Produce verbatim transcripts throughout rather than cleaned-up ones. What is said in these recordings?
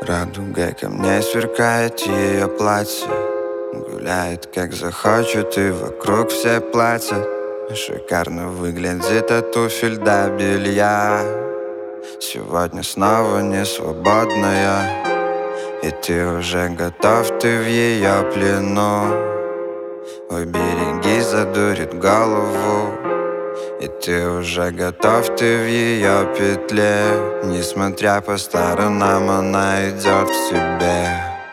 Радугой ко мне сверкает ее платье. Гуляет как захочет, и вокруг все платят. Шикарно выглядит от туфель до белья. Сегодня снова не свободная, и ты уже готов, ты в ее плену. Ой, береги, задурит голову, и ты уже готов, ты в ее петле. Несмотря по сторонам, она идет к тебе.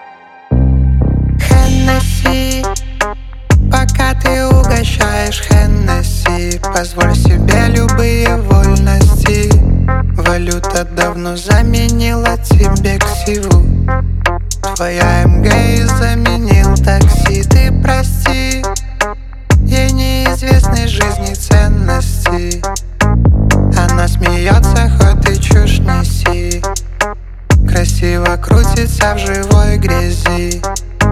Хеннесси, пока ты угощаешь Хеннесси, позволь себе любые вольности. Валюта давно заменила тебе ксиву. Твоя эм гэ заменил такси. Ты прости, ей неизвестны жизни ценности. Она смеется, хоть ты чушь неси. Красиво крутится в живой грязи.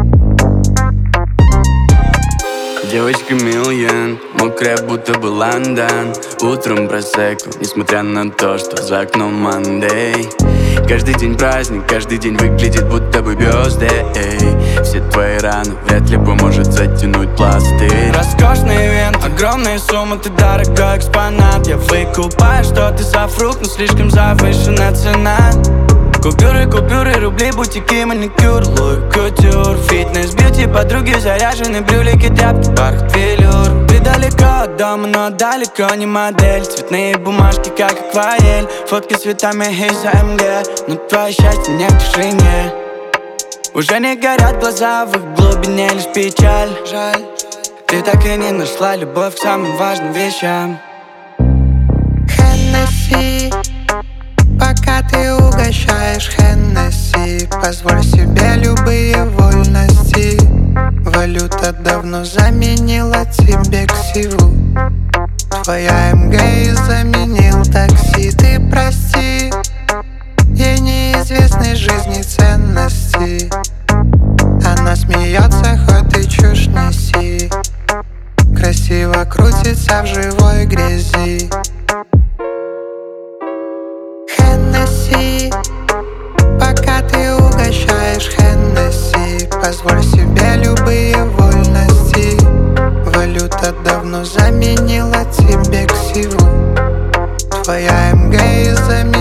Девочка миллион, мокрая, будто бы Лондон. Утром просеку, несмотря на то, что за окном Мандей. Каждый день праздник, каждый день выглядит будто бы бёздей. Все твои раны вряд ли поможет затянуть пластырь. Роскошный ивент, огромные суммы, ты дорогой экспонат. Я выкупаю, что ты за фрукт, но слишком завышена цена. Купюры, купюры, рубли, бутики, маникюр, Луи Кутюр, фитнес, бьюти, подруги, заряжены, брюлики, тряпки, бархат, велюр. Ты далеко от дома, но далеко не модель. Цветные бумажки, как акварель, фотки с цветами из-за эм гэ. Но твое счастье не в тишине. Уже не горят глаза, в их глубине лишь печаль. Жаль, ты так и не нашла любовь к самым важным вещам. Хеннесси, пока ты угощаешь Хеннесси, позволь себе любые вольности. Валюта давно заменила тебе ксиву. Твоя эм гэ заменил такси. Ты прости, ей неизвестны жизни ценности. Она смеется, хоть ты чушь неси. Красиво крутится в живой грязи. Хеннесси, пока ты угощаешь Хеннесси, позволь себе любые вольности. Валюта давно заменила тебе ксиву. Твоя эм гэ заменила